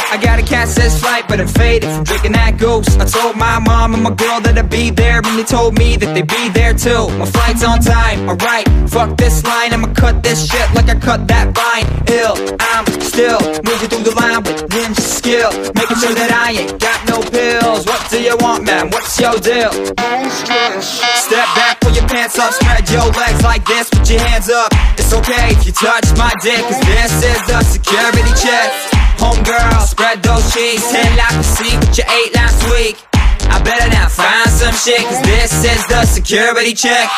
I got a cat says flight, but I'm faded from drinking that goose. I told my mom and my girl that I'd be there, and they told me that they'd be there too. My flight's on time, alright, fuck this line, I'ma cut this shit like I cut that vine. Ill, I'm still moving through the line with ninja skill, making sure that I ain't got no pills. What do you want, man? What's your deal? Step back, pull your pants up, spread your legs like this, put your hands up. It's okay if you touch my dick, cause this is the security check. Homegirl, spread those cheeks, tell I can see what you ate last week. I better now find some shit, cause this is the security check.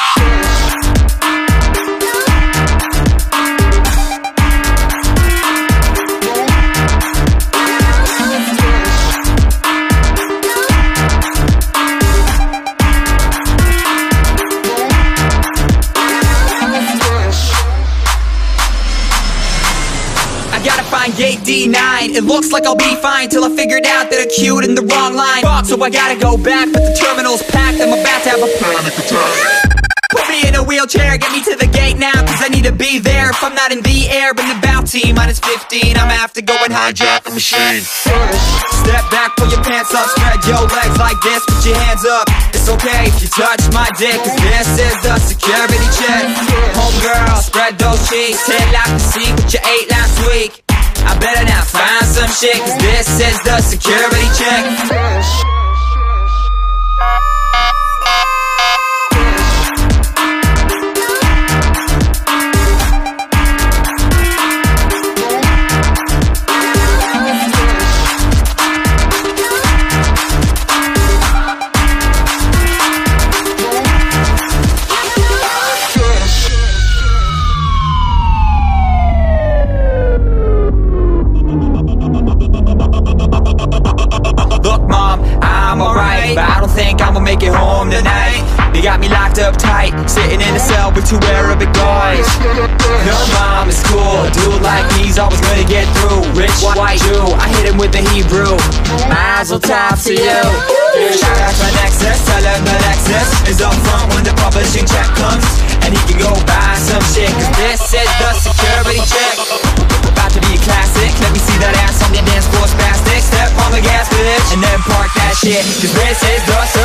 I gotta find gate D9. It looks like I'll be fine till I figured out that I queued in the wrong line. So I gotta go back, but the terminal's packed. I'm about to have a panic attack. Put me in a wheelchair, get me to the gate now, cause I need to be there. If I'm not in the air, but about T-minus 15, I'ma have to go and hijack the machine. Step back, pull your pants up, spread your legs like this, put your hands up. It's okay if you touch my dick, cause this is the security check. Homegirl, spread those cheeks, tell I can see what you ate last week. I better now find some shit, cause this is the security check. Make it home tonight. They got me locked up tight, sitting in a cell with two Arabic guys. No, mom, it's cool. A dude like me's always gonna get through. Rich white Jew, I hit him with the Hebrew. Mazel tov to you. Shout out to Nexus, tell him the Lexus is up front when the publishing check comes, and he can go buy some shit, cause this is the security check. About to be a classic. Let me see that ass on your dance floor, spastic. Step on the gas, bitch, and then park that shit, cause this is the